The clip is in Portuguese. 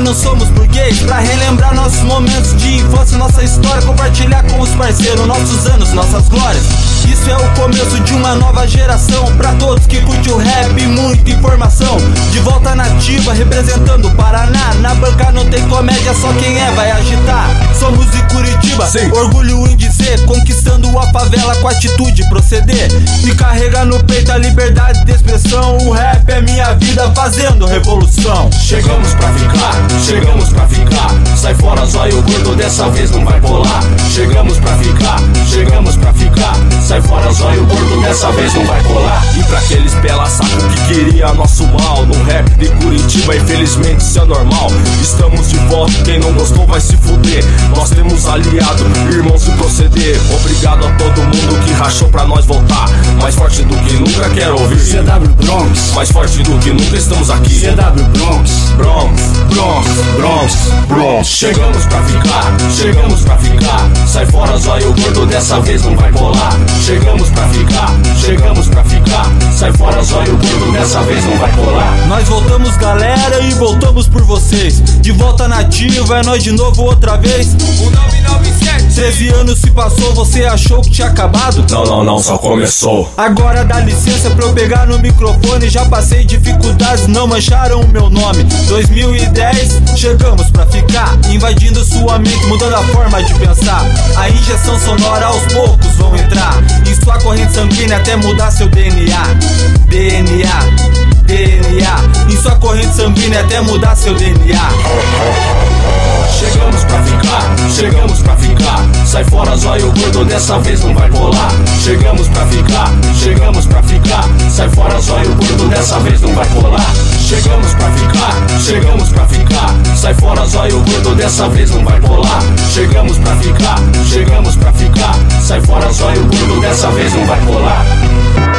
não somos burguês, pra relembrar nossos momentos de infância, nossa história, compartilhar com os parceiros nossos anos, nossas glórias. Isso é o começo de uma nova geração, pra todos que curte o rap e muita informação. De volta na ativa, representando o Paraná. Na banca não tem comédia, só quem é vai agitar. Somos de Curitiba, sim, orgulho em dizer, conquistando a favela com atitude e proceder. E carrega no peito a liberdade de expressão. O rap é minha vida fazendo revolução. Chegamos pra ficar, chegamos pra ficar. Sai fora, zóio gordo, dessa vez não vai bolar. Chegamos pra ficar, chegamos pra ficar. Sai fora, zóio gordo, dessa vez não vai colar. E pra aqueles pela-saco que queria nosso mal, no rap de Curitiba, infelizmente isso é normal. Estamos de volta, quem não gostou vai se fuder. Nós temos aliado, irmãos de proceder. Obrigado a todo mundo que rachou pra nós voltar. Mais forte do que nunca, quero ouvir CW Bronx. Mais forte do que nunca, estamos aqui. CW Bronx. Bronx, Bronx, Bronx, Bronx. Chegamos pra ficar, chegamos pra ficar. Sai fora, zóio gordo, dessa vez não vai colar. Chegamos pra ficar, chegamos pra ficar. Sai fora, zóio gordo, dessa vez não vai colar. Nós voltamos, galera, e voltamos por vocês. De volta na ativa, é nós de novo outra vez. 1997. 13 anos se passou, você achou que tinha acabado? Não, só começou. Agora dá licença pra eu pegar no microfone. Já passei dificuldades, não mancharam o meu nome. 2010, chegamos pra ficar, invadindo sua mente, mudando a forma de pensar. A injeção sonora aos poucos vão entrar em sua corrente sanguínea até mudar seu DNA. Em sua corrente sanguínea até mudar seu DNA. Chegamos pra ficar, chegamos pra ficar. Sai fora, zóio gordo, dessa vez não vai colar. Chegamos pra ficar, chegamos pra ficar. Sai fora, zóio gordo, dessa vez não vai colar. Chegamos pra ficar, chegamos pra ficar. Sai fora, zóio gordo, dessa vez não vai colar. Chegamos pra ficar, chegamos pra ficar. Sai fora, zóio gordo, dessa vez não vai colar.